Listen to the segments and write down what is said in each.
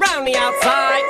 round the outside.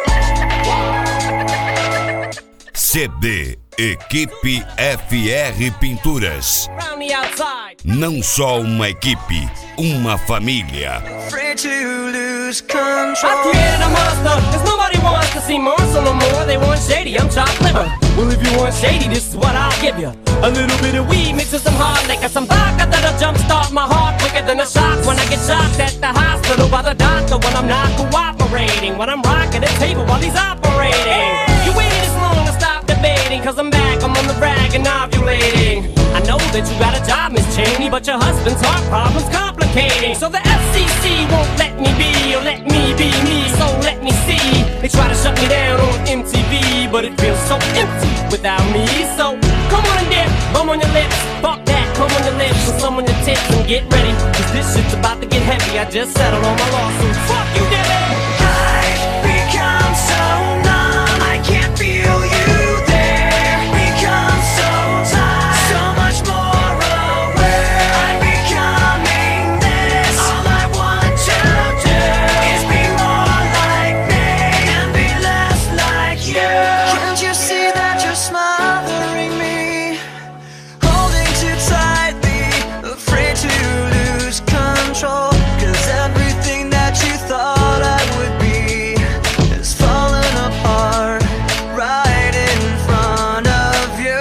CD Equipe FR Pinturas. Round the outside. Não só uma equipe, uma família. Afraid to lose control. I created a monster, cause nobody wants to see Marshall no more. They want shady, I'm chopped liver. Well, if you want shady, this is what I'll give you. A little bit of weed mixed with some hard liquor, some vodka that'll jumpstart my heart quicker than a shock when I get shocked at the hospital by the doctor when I'm not cooperating, when I'm rocking the table while he's operating. You waited this long to stop debating, cause I'm back, I'm on the rag and ovulating. I know that you got a job, Miss Cheney, but your husband's heart problem's complicating. So the FCC won't let me be, or let me be me, so let me see. They try to shut me down on MTV, but it feels so empty without me. So come on and dip, bum on your lips, fuck that, come on your lips, and some on your tits, and get ready, cause this shit's about to get heavy. I just settled on my lawsuit, fuck you, Debbie. I've become so numb, I can't feel you there. Become so tired, so much more aware. I'm becoming this. All I want to do is be more like me and be less like you. Can't you see that you're smothering me, holding too tightly, afraid to lose control? Cause everything that you thought I would be is falling apart right in front of you.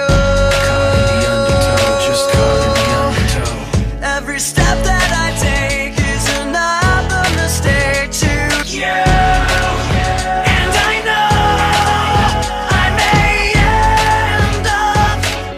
Just caught in the undertow. Every step that I take is another mistake to you. And I know I may end up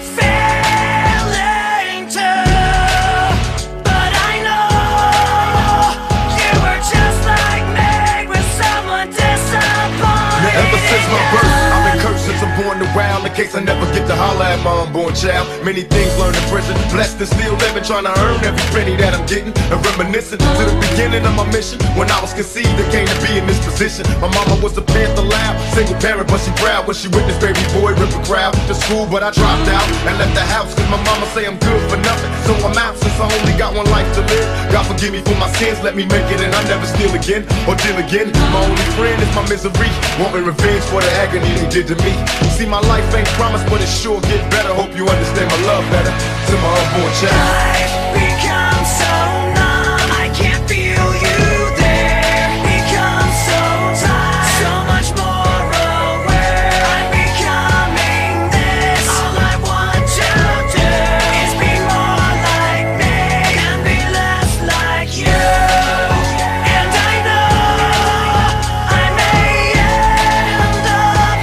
failing too, but I know you were just like me with someone disappointed. Ever since my birth, I've been cursed since I'm born around. In case I never get to holler at my unborn child. Many things learned in prison, blessed and still living, trying to earn every penny that I'm getting. And reminiscing to the beginning of my mission, when I was conceived and came to be in this position. My mama was a Panther loud, single parent, but she proud when she witnessed baby boy rip a crowd to school. But I dropped out and left the house, cause my mama say I'm good for nothing. So I'm out since I only got one life to live. God forgive me for my sins, let me make it, and I never steal again or deal again. My only friend is my misery, wanting revenge for the agony they did to me. See, my life ain't promised, but it sure get better. Hope you understand my love better to my unborn child. I've become so numb, I can't feel you there. Become so tired, so much more aware. I'm becoming this. All I want to do is be more like me and be less like you. And I know I may end up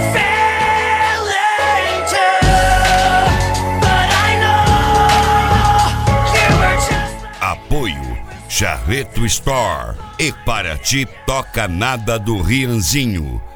failing too, but I know you were just. Apoio Charreto Store. E para ti toca nada do Rianzinho.